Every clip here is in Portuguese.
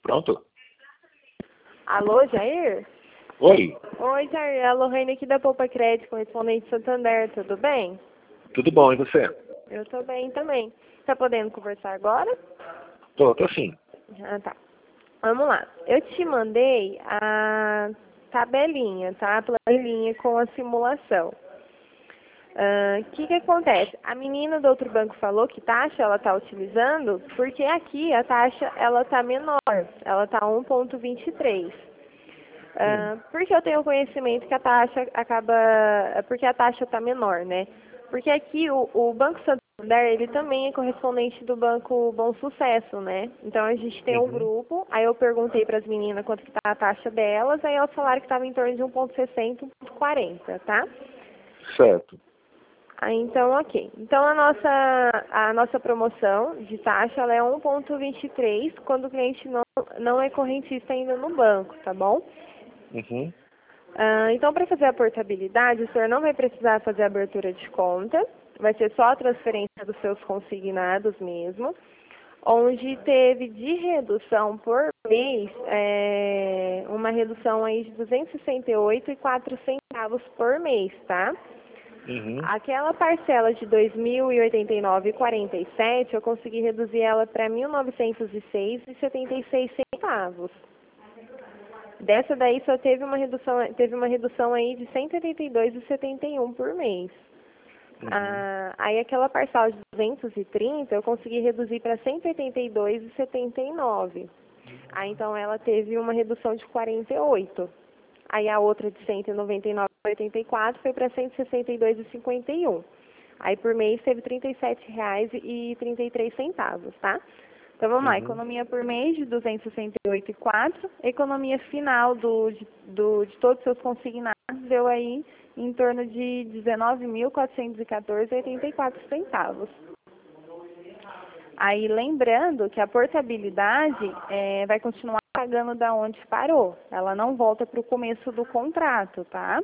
Pronto? Alô, Jair? Oi, Oi, Jair. É a Lorraine aqui da Poupa Crédito, correspondente de Santander. Tudo bem? tudo bom, e você? Eu tô bem também. Tá podendo conversar agora? Tô sim. Ah, tá. Vamos lá. Eu te mandei a tabelinha, tá? A planilha com a simulação. O que acontece? A menina do outro banco falou que taxa ela está utilizando porque aqui a taxa ela está menor, ela está 1,23. Porque eu tenho conhecimento que a taxa acaba, porque a taxa está menor, né? Porque aqui o Banco Santander, ele também é correspondente do Banco Bom Sucesso, né? Então a gente tem um grupo, aí eu perguntei para as meninas quanto que tá a taxa delas, aí elas falaram que estava em torno de 1,60, 1,40, tá? Certo. Então, ok. Então, a nossa promoção de taxa ela é 1,23 quando o cliente não é correntista ainda no banco, tá bom? Uhum. Então, para fazer a portabilidade, o senhor não vai precisar fazer a abertura de conta, vai ser só a transferência dos seus consignados mesmo, onde teve de redução por mês, uma redução aí de 268,04 por mês, tá? Uhum. Aquela parcela de R$ 2.089,47, eu consegui reduzir ela para R$ 1.906,76. Dessa daí só teve uma redução aí de R$ 182,71 por mês. Aí aquela parcela de 230 eu consegui reduzir para R$ 182,79. Aí então ela teve uma redução de 48. Aí a outra de 199,84 foi para 162,51. Aí por mês teve R$ 37,33, tá? Então vamos lá, economia por mês de 268,04, economia final de todos os seus consignados deu aí em torno de 19.414,84. Aí lembrando que a portabilidade vai continuar pagando da onde parou. Ela não volta para o começo do contrato, tá?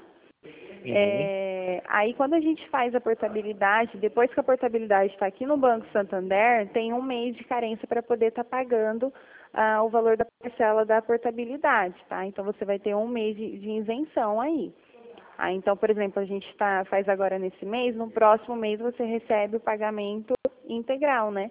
Aí quando a gente faz a portabilidade, depois que a portabilidade está aqui no Banco Santander, tem um mês de carência para poder estar pagando o valor da parcela da portabilidade, tá? Então você vai ter um mês de isenção aí. Então, por exemplo, a gente faz agora nesse mês, no próximo mês você recebe o pagamento integral, né?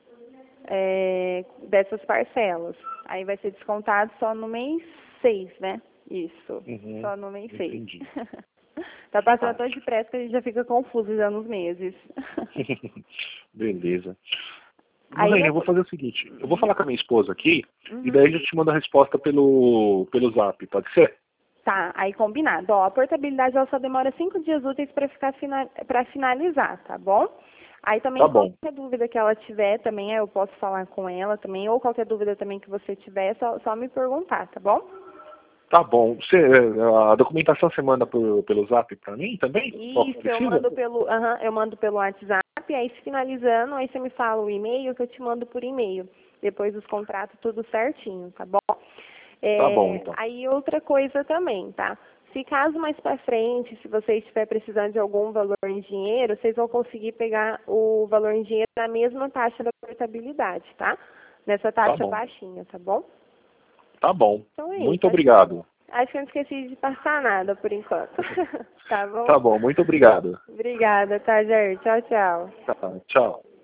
Dessas parcelas. Aí vai ser descontado só no mês 6, né? Isso, só no mês 6. Entendi. Tá passando tão depressa que a gente já fica confuso já nos meses. Beleza. Aí Lorraine, eu vou fazer o seguinte, eu vou falar com a minha esposa aqui, e daí a gente te manda a resposta pelo zap, pode ser? Tá, aí combinado. Ó, a portabilidade ela só demora 5 dias úteis para finalizar, tá bom? Aí também Tá bom. qualquer dúvida que ela tiver também, eu posso falar com ela também, ou qualquer dúvida também que você tiver, só me perguntar, tá bom? Tá bom. A documentação você manda pelo zap pra mim também? Isso, eu mando pelo WhatsApp, aí se finalizando, aí você me fala o e-mail que eu te mando por e-mail. Depois dos contratos, tudo certinho, tá bom? Tá bom, então. Aí outra coisa também, tá? Se caso mais para frente, se você estiver precisando de algum valor em dinheiro, vocês vão conseguir pegar o valor em dinheiro na mesma taxa da portabilidade, tá? Nessa taxa bom. baixinha, tá bom? Tá bom. Então é Muito isso. obrigado. Acho que eu não esqueci de passar nada por enquanto. Tá bom? Tá bom, muito obrigado. Obrigada, tá, Jair? Tchau, tchau. Tá, tchau.